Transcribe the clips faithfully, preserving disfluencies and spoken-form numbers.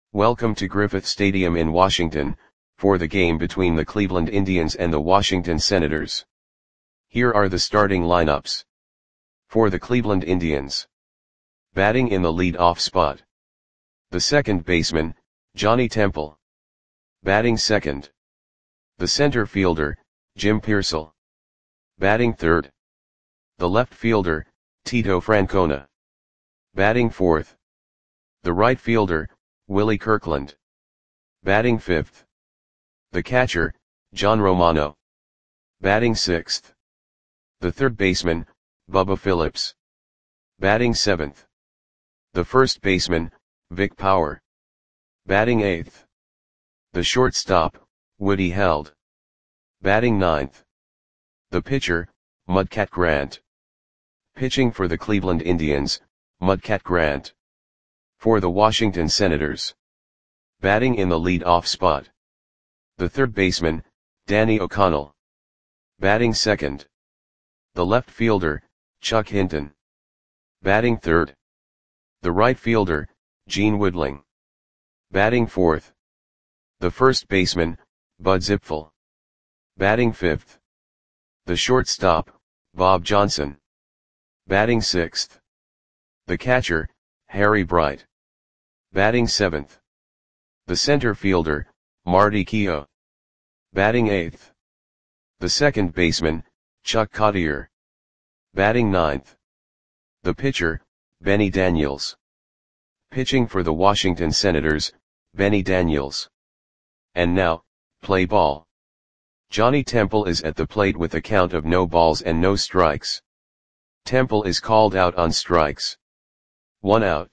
Welcome to Griffith Stadium in Washington, for the game between the Cleveland Indians and the Washington Senators. Here are the starting lineups. For the Cleveland Indians. Batting in the lead-off spot. The second baseman, Johnny Temple. Batting second. The center fielder, Jim Piersall. Batting third. The left fielder, Tito Francona. Batting fourth. The right fielder, Willie Kirkland. Batting fifth. The catcher, John Romano. Batting sixth. The third baseman, Bubba Phillips. Batting seventh. The first baseman, Vic Power. Batting eighth. The shortstop, Woody Held. Batting ninth. The pitcher, Mudcat Grant. Pitching for the Cleveland Indians, Mudcat Grant. For the Washington Senators. Batting in the lead-off spot. The third baseman, Danny O'Connell. Batting second. The left fielder, Chuck Hinton. Batting third. The right fielder, Gene Woodling. Batting fourth. The first baseman, Bud Zipfel. Batting fifth. The shortstop, Bob Johnson. Batting sixth. The catcher, Harry Bright. Batting seventh. The center fielder, Marty Keough. Batting eighth. The second baseman, Chuck Cottier. Batting ninth. The pitcher, Benny Daniels. Pitching for the Washington Senators, Benny Daniels. And now, play ball. Johnny Temple is at the plate with a count of no balls and no strikes. Temple is called out on strikes. One out.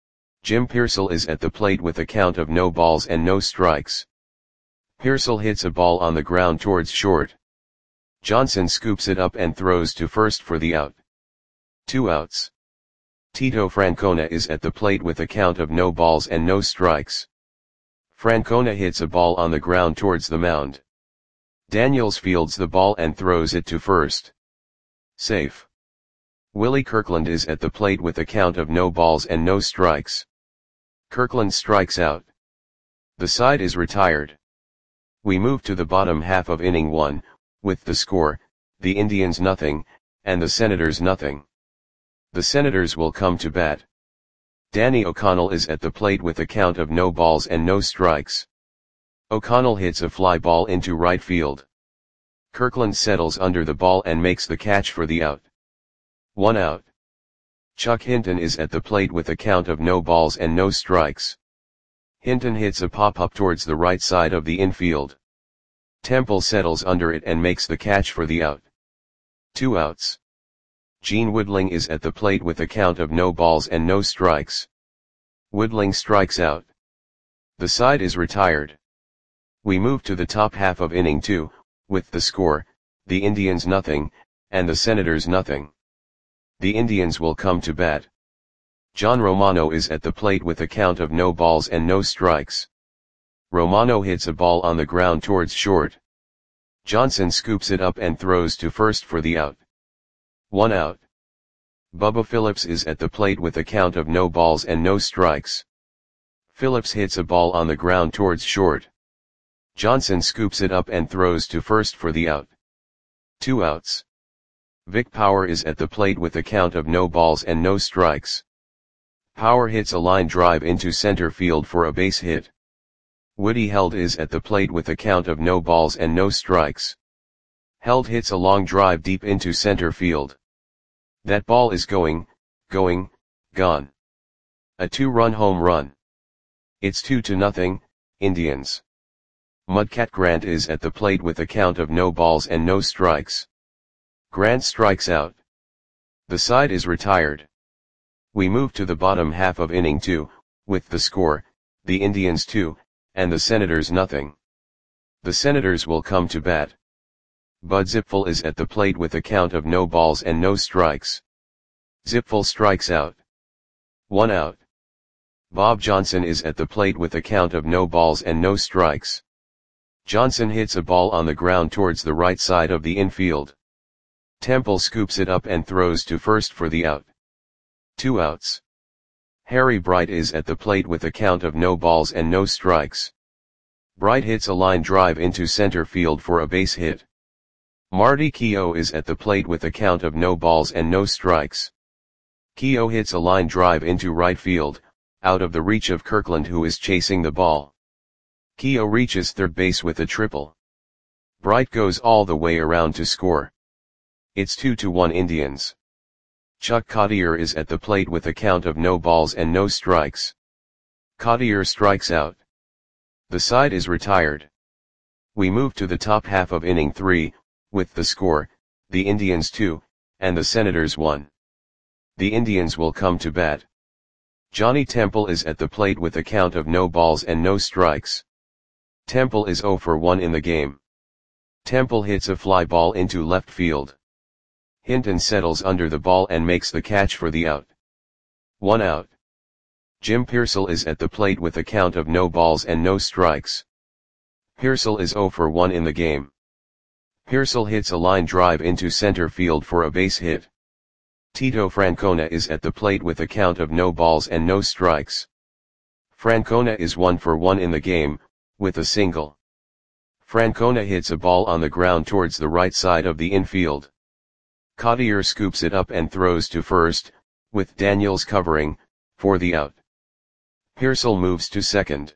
Jim Piersall is at the plate with a count of no balls and no strikes. Piersall hits a ball on the ground towards short. Johnson scoops it up and throws to first for the out. Two outs. Tito Francona is at the plate with a count of no balls and no strikes. Francona hits a ball on the ground towards the mound. Daniels fields the ball and throws it to first. Safe. Willie Kirkland is at the plate with a count of no balls and no strikes. Kirkland strikes out. The side is retired. We move to the bottom half of inning one, with the score, the Indians nothing, and the Senators nothing. The Senators will come to bat. Danny O'Connell is at the plate with a count of no balls and no strikes. O'Connell hits a fly ball into right field. Kirkland settles under the ball and makes the catch for the out. One out. Chuck Hinton is at the plate with a count of no balls and no strikes. Hinton hits a pop-up towards the right side of the infield. Temple settles under it and makes the catch for the out. Two outs. Gene Woodling is at the plate with a count of no balls and no strikes. Woodling strikes out. The side is retired. We move to the top half of inning two, with the score, the Indians nothing, and the Senators nothing. The Indians will come to bat. John Romano is at the plate with a count of no balls and no strikes. Romano hits a ball on the ground towards short. Johnson scoops it up and throws to first for the out. One out. Bubba Phillips is at the plate with a count of no balls and no strikes. Phillips hits a ball on the ground towards short. Johnson scoops it up and throws to first for the out. Two outs. Vic Power is at the plate with a count of no balls and no strikes. Power hits a line drive into center field for a base hit. Woody Held is at the plate with a count of no balls and no strikes. Held hits a long drive deep into center field. That ball is going, going, gone. A two-run home run. It's two to nothing, Indians. Mudcat Grant is at the plate with a count of no balls and no strikes. Grant strikes out. The side is retired. We move to the bottom half of inning two, with the score, the Indians two, and the Senators nothing. The Senators will come to bat. Bud Zipfel is at the plate with a count of no balls and no strikes. Zipfel strikes out. One out. Bob Johnson is at the plate with a count of no balls and no strikes. Johnson hits a ball on the ground towards the right side of the infield. Temple scoops it up and throws to first for the out. Two outs. Harry Bright is at the plate with a count of no balls and no strikes. Bright hits a line drive into center field for a base hit. Marty Keough is at the plate with a count of no balls and no strikes. Keough hits a line drive into right field, out of the reach of Kirkland, who is chasing the ball. Keough reaches third base with a triple. Bright goes all the way around to score. It's two to one Indians. Chuck Cottier is at the plate with a count of no balls and no strikes. Cottier strikes out. The side is retired. We move to the top half of inning three, with the score, the Indians two, and the Senators one. The Indians will come to bat. Johnny Temple is at the plate with a count of no balls and no strikes. Temple is oh for one in the game. Temple hits a fly ball into left field. Hinton settles under the ball and makes the catch for the out. One out. Jim Pearsall is at the plate with a count of no balls and no strikes. Pearsall is oh for one in the game. Pearsall hits a line drive into center field for a base hit. Tito Francona is at the plate with a count of no balls and no strikes. Francona is one for one in the game, with a single. Francona hits a ball on the ground towards the right side of the infield. Cottier scoops it up and throws to first, with Daniels covering, for the out. Pearsall moves to second.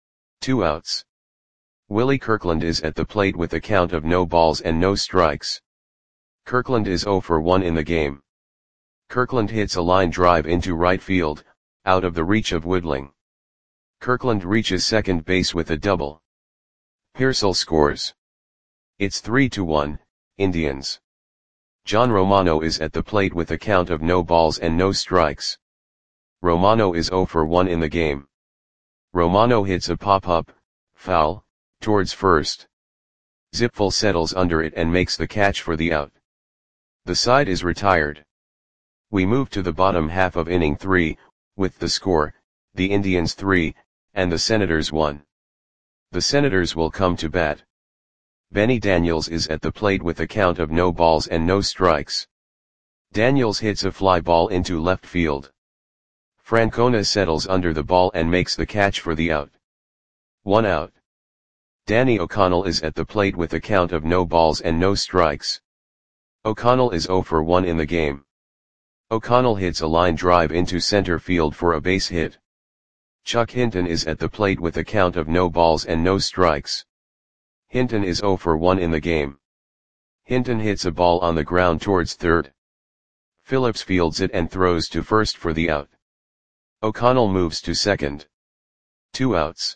Two outs. Willie Kirkland is at the plate with a count of no balls and no strikes. Kirkland is oh for one in the game. Kirkland hits a line drive into right field, out of the reach of Woodling. Kirkland reaches second base with a double. Pearsall scores. It's three to one, Indians. John Romano is at the plate with a count of no balls and no strikes. Romano is oh for one in the game. Romano hits a pop-up, foul, towards first. Zipfel settles under it and makes the catch for the out. The side is retired. We move to the bottom half of inning three, with the score, the Indians three, and the Senators one. The Senators will come to bat. Benny Daniels is at the plate with a count of no balls and no strikes. Daniels hits a fly ball into left field. Francona settles under the ball and makes the catch for the out. One out. Danny O'Connell is at the plate with a count of no balls and no strikes. O'Connell is oh for one in the game. O'Connell hits a line drive into center field for a base hit. Chuck Hinton is at the plate with a count of no balls and no strikes. Hinton is oh for one in the game. Hinton hits a ball on the ground towards third. Phillips fields it and throws to first for the out. O'Connell moves to second. Two outs.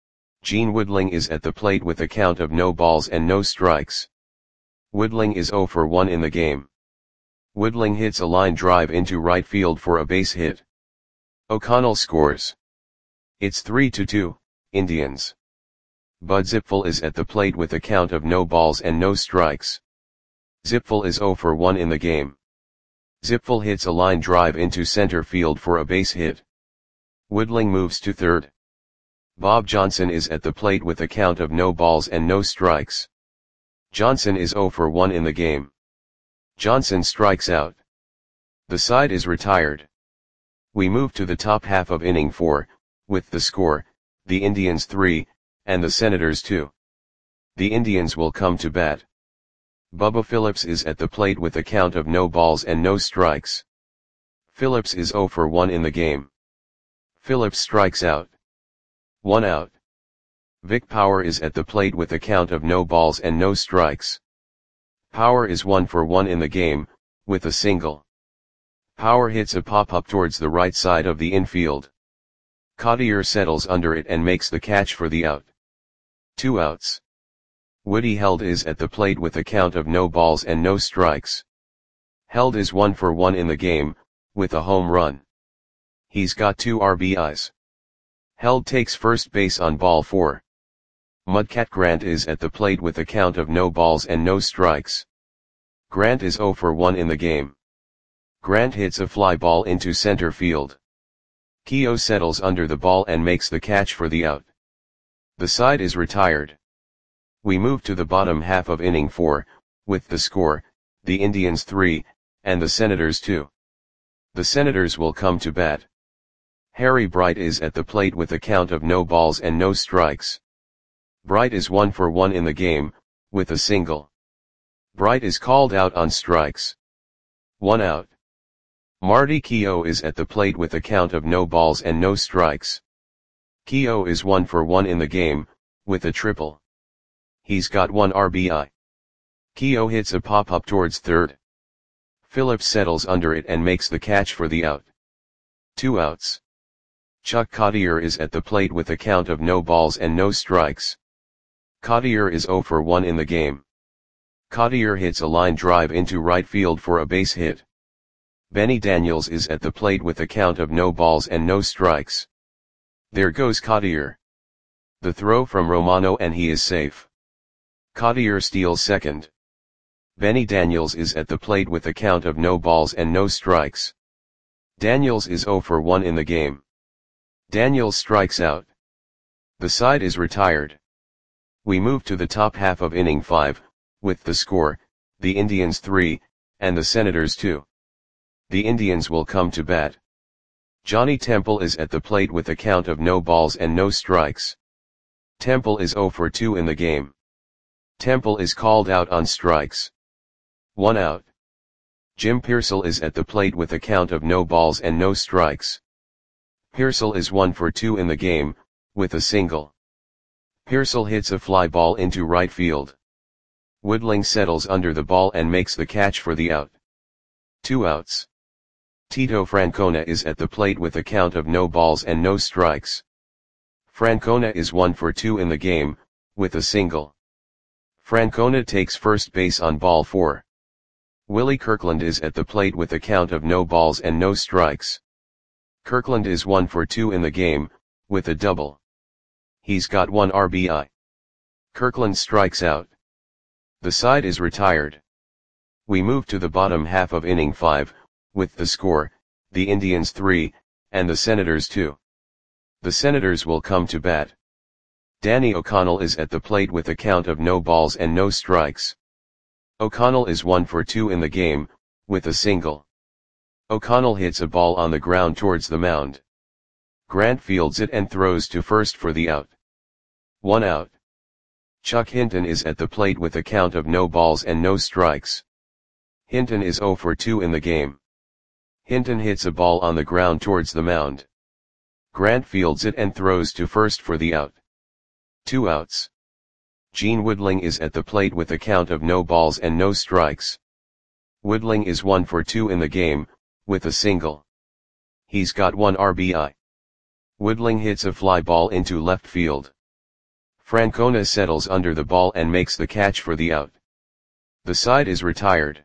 Gene Woodling is at the plate with a count of no balls and no strikes. Woodling is oh for one in the game. Woodling hits a line drive into right field for a base hit. O'Connell scores. It's three to two, Indians. Bud Zipfel is at the plate with a count of no balls and no strikes. Zipfel is oh for one in the game. Zipfel hits a line drive into center field for a base hit. Woodling moves to third. Bob Johnson is at the plate with a count of no balls and no strikes. Johnson is oh for one in the game. Johnson strikes out. The side is retired. We move to the top half of inning four, with the score, the Indians three, and the Senators two. The Indians will come to bat. Bubba Phillips is at the plate with a count of no balls and no strikes. Phillips is oh for one in the game. Phillips strikes out. One out. Vic Power is at the plate with a count of no balls and no strikes. Power is one for one in the game, with a single. Power hits a pop-up towards the right side of the infield. Cottier settles under it and makes the catch for the out. Two outs. Woody Held is at the plate with a count of no balls and no strikes. Held is one for one in the game, with a home run. He's got two R B Is. Held takes first base on ball four. Mudcat Grant is at the plate with a count of no balls and no strikes. Grant is oh for one in the game. Grant hits a fly ball into center field. Keough settles under the ball and makes the catch for the out. The side is retired. We move to the bottom half of inning four, with the score, the Indians three, and the Senators two. The Senators will come to bat. Harry Bright is at the plate with a count of no balls and no strikes. Bright is one for one in the game, with a single. Bright is called out on strikes. One out. Marty Keogh is at the plate with a count of no balls and no strikes. Keogh is one for one in the game, with a triple. He's got one R B I. Keogh hits a pop-up towards third. Phillips settles under it and makes the catch for the out. Two outs. Chuck Cottier is at the plate with a count of no balls and no strikes. Cottier is zero for one in the game. Cottier hits a line drive into right field for a base hit. Benny Daniels is at the plate with a count of no balls and no strikes. There goes Cottier. The throw from Romano and he is safe. Cottier steals second. Benny Daniels is at the plate with a count of no balls and no strikes. Daniels is zero for one in the game. Daniels strikes out. The side is retired. We move to the top half of inning five, with the score, the Indians three, and the Senators two. The Indians will come to bat. Johnny Temple is at the plate with a count of no balls and no strikes. Temple is zero for two in the game. Temple is called out on strikes. One out. Jim Pearsall is at the plate with a count of no balls and no strikes. Pearsall is one for two in the game, with a single. Pearsall hits a fly ball into right field. Woodling settles under the ball and makes the catch for the out. Two outs. Tito Francona is at the plate with a count of no balls and no strikes. Francona is one for two in the game, with a single. Francona takes first base on ball four. Willie Kirkland is at the plate with a count of no balls and no strikes. Kirkland is one for two in the game, with a double. He's got one R B I. Kirkland strikes out. The side is retired. We move to the bottom half of inning five, with the score, the Indians three, and the Senators two. The Senators will come to bat. Danny O'Connell is at the plate with a count of no balls and no strikes. O'Connell is one for two in the game, with a single. O'Connell hits a ball on the ground towards the mound. Grant fields it and throws to first for the out. One out. Chuck Hinton is at the plate with a count of no balls and no strikes. Hinton is zero for two in the game. Hinton hits a ball on the ground towards the mound. Grant fields it and throws to first for the out. Two outs. Gene Woodling is at the plate with a count of no balls and no strikes. Woodling is one for two in the game, with a single. He's got one R B I. Woodling hits a fly ball into left field. Francona settles under the ball and makes the catch for the out. The side is retired.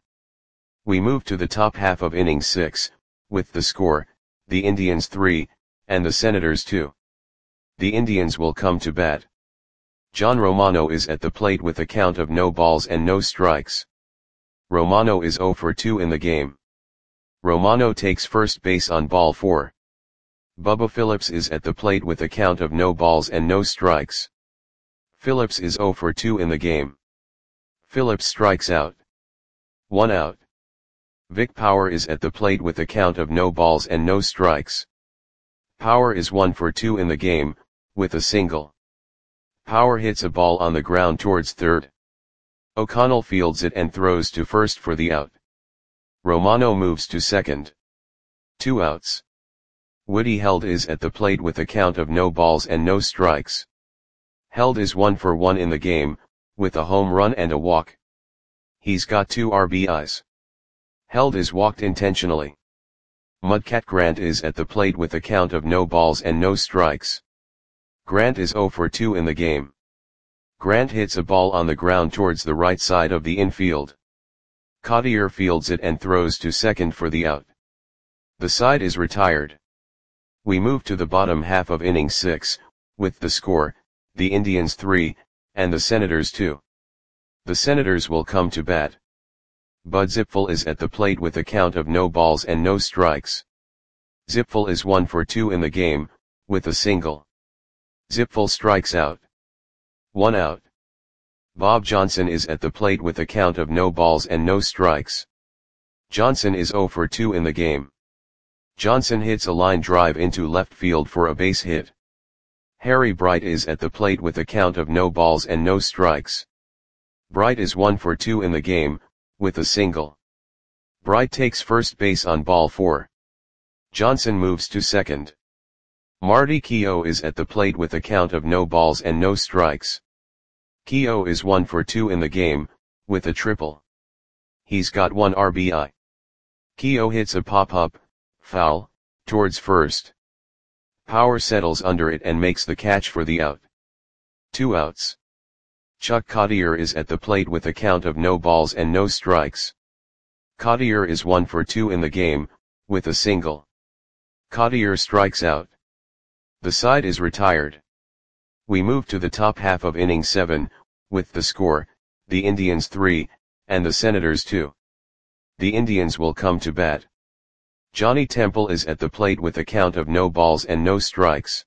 We move to the top half of inning six, with the score, the Indians three, and the Senators two. The Indians will come to bat. John Romano is at the plate with a count of no balls and no strikes. Romano is zero for two in the game. Romano takes first base on ball four. Bubba Phillips is at the plate with a count of no balls and no strikes. Phillips is zero for two in the game. Phillips strikes out. One out. Vic Power is at the plate with a count of no balls and no strikes. Power is one for two in the game, with a single. Power hits a ball on the ground towards third. O'Connell fields it and throws to first for the out. Romano moves to second. Two outs. Woody Held is at the plate with a count of no balls and no strikes. Held is one for one in the game, with a home run and a walk. He's got two R B Is. Held is walked intentionally. Mudcat Grant is at the plate with a count of no balls and no strikes. Grant is zero for two in the game. Grant hits a ball on the ground towards the right side of the infield. Cottier fields it and throws to second for the out. The side is retired. We move to the bottom half of inning six, with the score, the Indians three, and the Senators two. The Senators will come to bat. Bud Zipfel is at the plate with a count of no balls and no strikes. Zipfel is one for two in the game, with a single. Zipfel strikes out. One out. Bob Johnson is at the plate with a count of no balls and no strikes. Johnson is zero for two in the game. Johnson hits a line drive into left field for a base hit. Harry Bright is at the plate with a count of no balls and no strikes. Bright is one for two in the game, with a single. Bright takes first base on ball four. Johnson moves to second. Marty Keough is at the plate with a count of no balls and no strikes. Keough is one for two in the game, with a triple. He's got one R B I. Keough hits a pop-up, foul, towards first. Power settles under it and makes the catch for the out. Two outs. Chuck Cottier is at the plate with a count of no balls and no strikes. Cottier is one for two in the game, with a single. Cottier strikes out. The side is retired. We move to the top half of inning seven, with the score, the Indians three, and the Senators two. The Indians will come to bat. Johnny Temple is at the plate with a count of no balls and no strikes.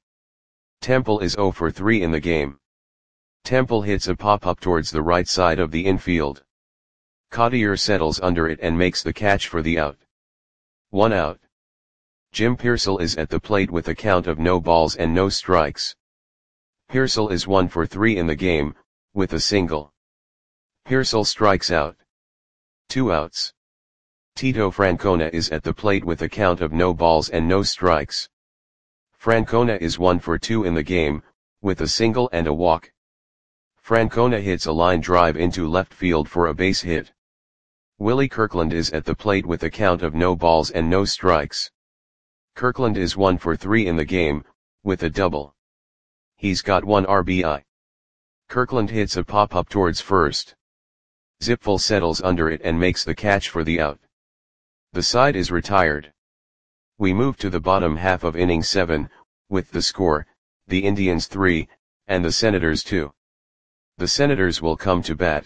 Temple is zero for three in the game. Temple hits a pop-up towards the right side of the infield. Cottier settles under it and makes the catch for the out. One out. Jim Pearsall is at the plate with a count of no balls and no strikes. Pearsall is one for three in the game, with a single. Pearsall strikes out. Two outs. Tito Francona is at the plate with a count of no balls and no strikes. Francona is one for two in the game, with a single and a walk. Francona hits a line drive into left field for a base hit. Willie Kirkland is at the plate with a count of no balls and no strikes. Kirkland is one for three in the game, with a double. He's got one R B I. Kirkland hits a pop-up towards first. Zipfel settles under it and makes the catch for the out. The side is retired. We move to the bottom half of inning seven, with the score, the Indians three, and the Senators two. The Senators will come to bat.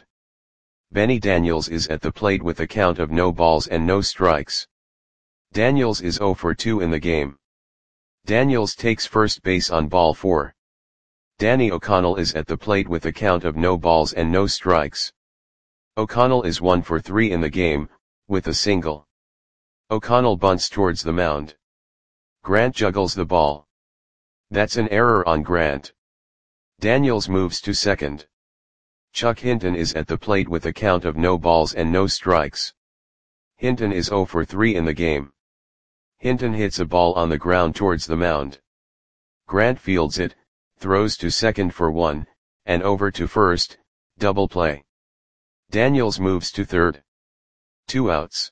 Benny Daniels is at the plate with a count of no balls and no strikes. Daniels is zero for two in the game. Daniels takes first base on ball four. Danny O'Connell is at the plate with a count of no balls and no strikes. O'Connell is one for three in the game, with a single. O'Connell bunts towards the mound. Grant juggles the ball. That's an error on Grant. Daniels moves to second. Chuck Hinton is at the plate with a count of no balls and no strikes. Hinton is zero for three in the game. Hinton hits a ball on the ground towards the mound. Grant fields it, throws to second for one, and over to first, double play. Daniels moves to third. Two outs.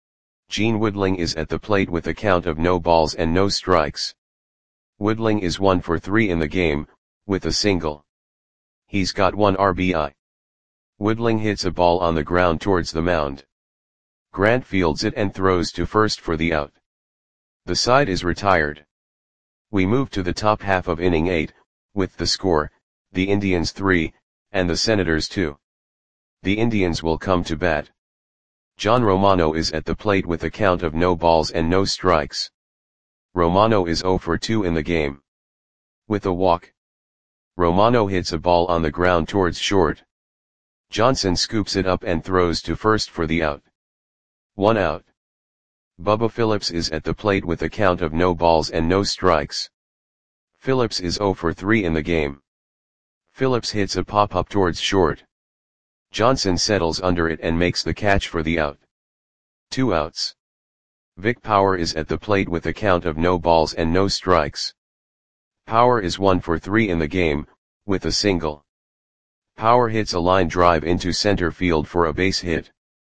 Gene Woodling is at the plate with a count of no balls and no strikes. Woodling is one for three in the game, with a single. He's got one R B I. Woodling hits a ball on the ground towards the mound. Grant fields it and throws to first for the out. The side is retired. We move to the top half of inning eight, with the score, the Indians three, and the Senators two. The Indians will come to bat. John Romano is at the plate with a count of no balls and no strikes. Romano is zero for two in the game. With a walk. Romano hits a ball on the ground towards short. Johnson scoops it up and throws to first for the out. One out. Bubba Phillips is at the plate with a count of no balls and no strikes. Phillips is zero for three in the game. Phillips hits a pop-up towards short. Johnson settles under it and makes the catch for the out. Two outs. Vic Power is at the plate with a count of no balls and no strikes. Power is one for three in the game, with a single. Power hits a line drive into center field for a base hit.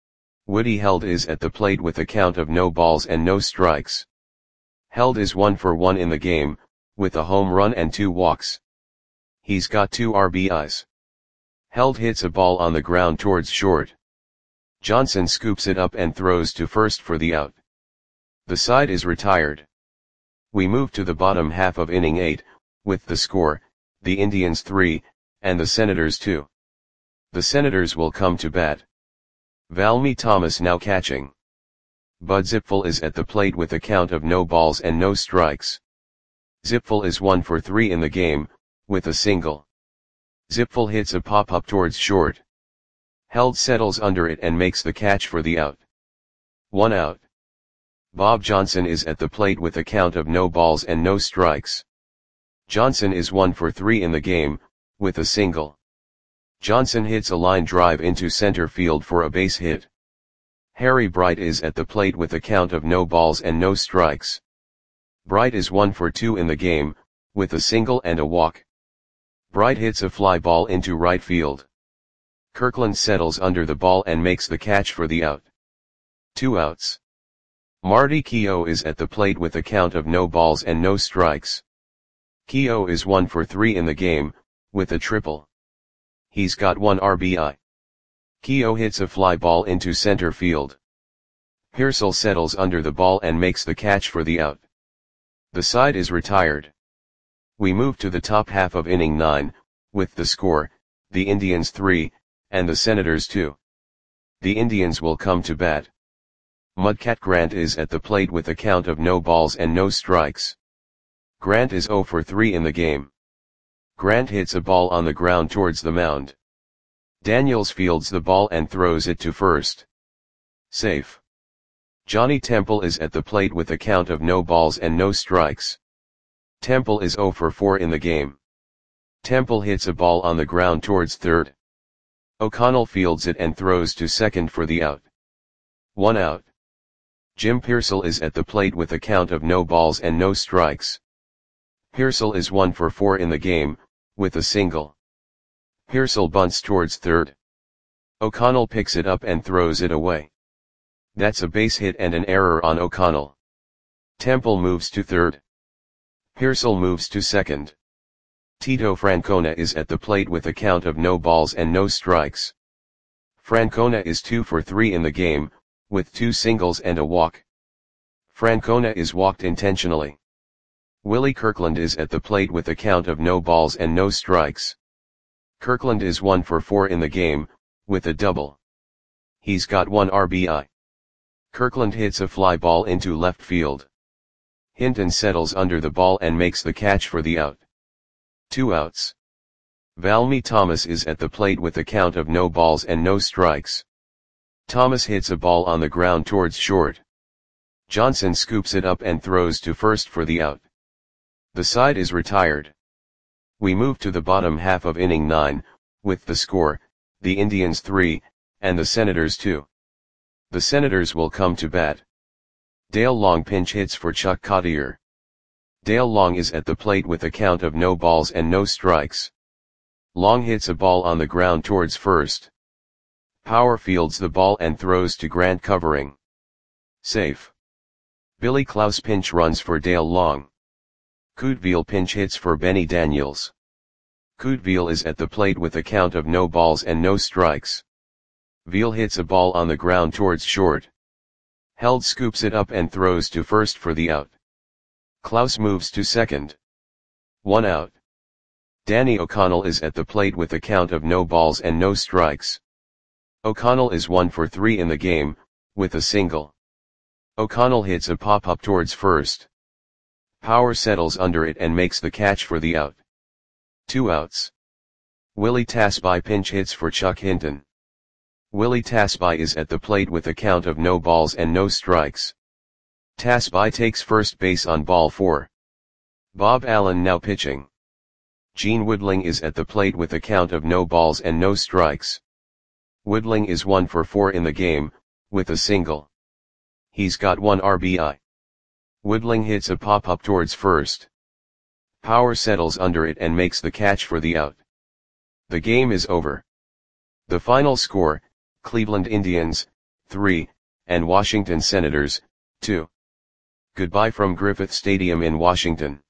Woody Held is at the plate with a count of no balls and no strikes. Held is one for one in the game, with a home run and two walks. He's got two R B Is. Held hits a ball on the ground towards short. Johnson scoops it up and throws to first for the out. The side is retired. We move to the bottom half of inning eight, with the score, the Indians three, and the Senators two. The Senators will come to bat. Valmy Thomas now catching. Bud Zipfel is at the plate with a count of no balls and no strikes. Zipfel is one for three in the game, with a single. Zipfel hits a pop-up towards short. Held settles under it and makes the catch for the out. One out. Bob Johnson is at the plate with a count of no balls and no strikes. Johnson is one for three in the game, with a single. Johnson hits a line drive into center field for a base hit. Harry Bright is at the plate with a count of no balls and no strikes. Bright is one for two in the game, with a single and a walk. Bright hits a fly ball into right field. Kirkland settles under the ball and makes the catch for the out. Two outs. Marty Keough is at the plate with a count of no balls and no strikes. Keough is one for three in the game, with a triple. He's got one R B I. Keough hits a fly ball into center field. Pearsall settles under the ball and makes the catch for the out. The side is retired. We move to the top half of inning nine, with the score, the Indians three, and the Senators two. The Indians will come to bat. Mudcat Grant is at the plate with a count of no balls and no strikes. Grant is zero for three in the game. Grant hits a ball on the ground towards the mound. Daniels fields the ball and throws it to first. Safe. Johnny Temple is at the plate with a count of no balls and no strikes. Temple is zero for four in the game. Temple hits a ball on the ground towards third. O'Connell fields it and throws to second for the out. One out. Jim Pearsall is at the plate with a count of no balls and no strikes. Pearsall is one for four in the game, with a single. Pearsall bunts towards third. O'Connell picks it up and throws it away. That's a base hit and an error on O'Connell. Temple moves to third. Pearsall moves to second. Tito Francona is at the plate with a count of no balls and no strikes. Francona is two for three in the game, with two singles and a walk. Francona is walked intentionally. Willie Kirkland is at the plate with a count of no balls and no strikes. Kirkland is one for four in the game, with a double. He's got one R B I. Kirkland hits a fly ball into left field. Hinton settles under the ball and makes the catch for the out. Two outs. Valmy Thomas is at the plate with a count of no balls and no strikes. Thomas hits a ball on the ground towards short. Johnson scoops it up and throws to first for the out. The side is retired. We move to the bottom half of inning nine, with the score, the Indians three, and the Senators two. The Senators will come to bat. Dale Long pinch hits for Chuck Cottier. Dale Long is at the plate with a count of no balls and no strikes. Long hits a ball on the ground towards first. Power fields the ball and throws to Grant covering. Safe. Billy Klaus pinch runs for Dale Long. Couteville pinch hits for Benny Daniels. Couteville is at the plate with a count of no balls and no strikes. Veal hits a ball on the ground towards short. Held scoops it up and throws to first for the out. Klaus moves to second. One out. Danny O'Connell is at the plate with a count of no balls and no strikes. O'Connell is one for three in the game, with a single. O'Connell hits a pop-up towards first. Power settles under it and makes the catch for the out. Two outs. Willie Tasby pinch hits for Chuck Hinton. Willie Tasby is at the plate with a count of no balls and no strikes. Tasby takes first base on ball four. Bob Allen now pitching. Gene Woodling is at the plate with a count of no balls and no strikes. Woodling is one for four in the game, with a single. He's got one R B I. Woodling hits a pop-up towards first. Power settles under it and makes the catch for the out. The game is over. The final score, Cleveland Indians, three, and Washington Senators, two. Goodbye from Griffith Stadium in Washington.